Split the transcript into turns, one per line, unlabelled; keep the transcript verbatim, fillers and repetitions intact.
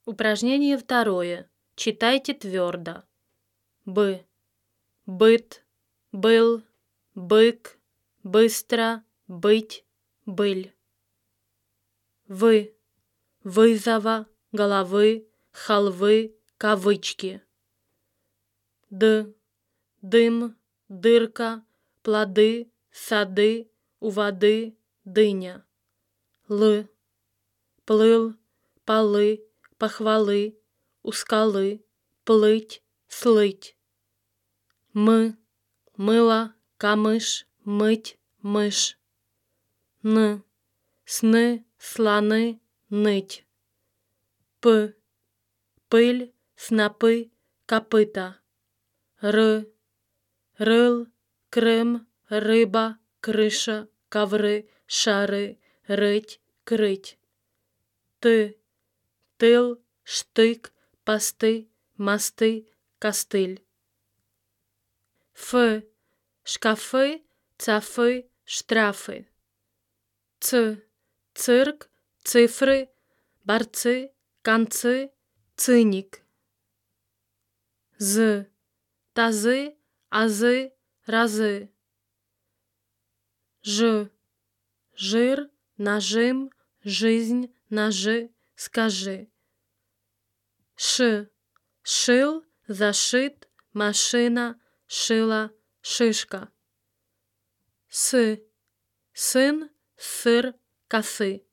Упражнение второе. Читайте твердо. Бы. Быт. Был. Бык. Быстро. Быть. Быль. Вы. Вызова. Головы. Халвы. Кавычки. Д. Дым. Дырка. Плоды. Сады. У воды. Дыня. Л. Плыл. Полы. Похвалы. У скалы. Плыть. Слыть. М. Мыло. Камыш. Мыть. Мышь. Н. Сны. Слоны. Ныть. П. Пыль. Снопы. Копыта. Р. Рыл. Крым. Рыба. Крыша. Ковры. Шары. Рыть. Крыть. Т. Тыл. Штык. Посты. Мосты. Костыль. Ф. Шкафы. Цафы. Штрафы. Ц. Цирк. Цифры. Борцы. Концы. Циник. З. Тазы. Азы. Разы. Ж. Жир. Нажим. Жизнь. Ножи. Скажи. Ш. Шил. Зашит. Машина. Шила. Шишка. С. Сын. Сыр. Косы.